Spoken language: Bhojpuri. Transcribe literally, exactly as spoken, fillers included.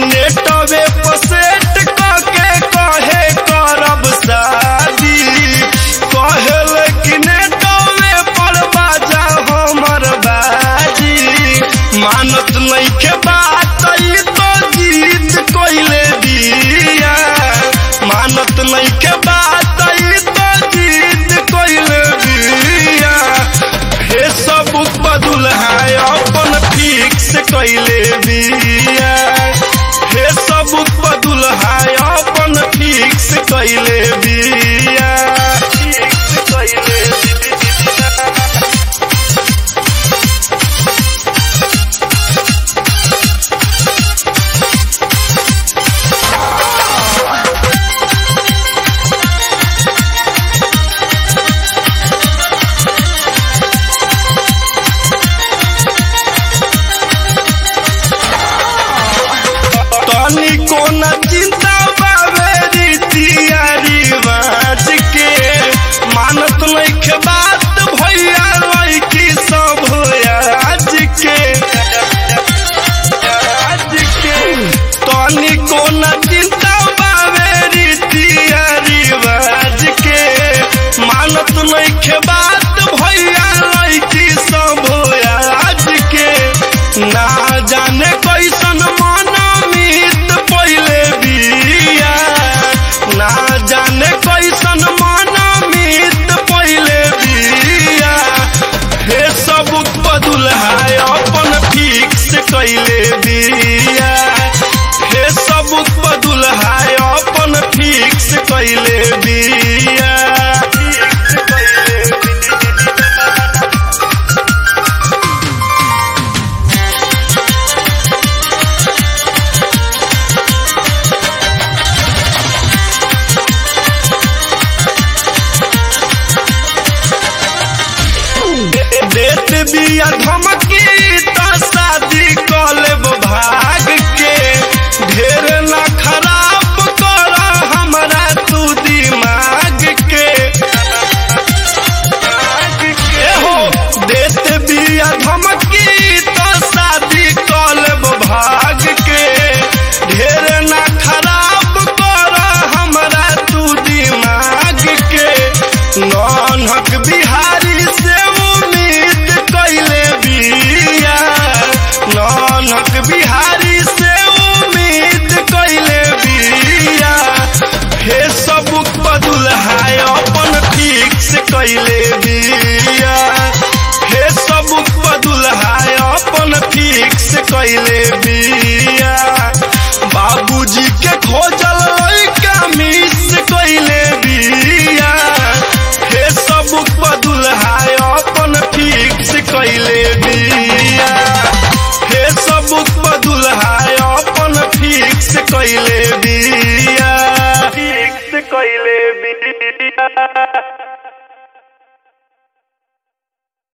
नेटवे पर सेट करके कहे करब शादी। कहे कि नेटवे पर बाजा हमर बाजी। मानत नहीं के बात तो जीत कोइले दिया। मानत नहीं के बात तो जीत कोइले दिया। हे सब बदुल है अपन फिक्स कोइले दिया। हे सब बदुल है अपन फिक्स कोइले दिया। फिक्स कोइले दिया। कौन चिंता बाबे रीतिया रिवाज के। मानत नहीं के बात भैया लड़की सब आज के। आज के तनी कौन चिंता बाबे रीतिया रिवाज के। मानत नहीं के बात भैया लड़की सब आज के। ना जाने कैसन मन ना जाने कैसन मानमित पहले बिया। हे सब बदुल है अपन फिक्स कैले बिया। हे सब बदुल है अपन फिक्स कैले बिया। देत बिया धमकी तो शादी कलेब भाग के। ढेर ना खराब कर हमरा तू दिमाग के। हो देत बिया धमकी तो शादी कलेब भाग के। ढेर ना खराब कर हमरा तू दिमाग के। नौनक बिहारी से नौनक बिहारी से उम्मीद कैले बिया। हे सब बदुल है अपन फिक्स कैले बिया। हे सब बदुल है अपन फिक्स कैले बिया। बाबूजी के खोजल लइका मिस कैले बिया। हे सब बदुल है अपन फिक्स कैले बिया। हे सब बदुल है अपन फिक्स कैले बिया। फिक्स कैले बिया।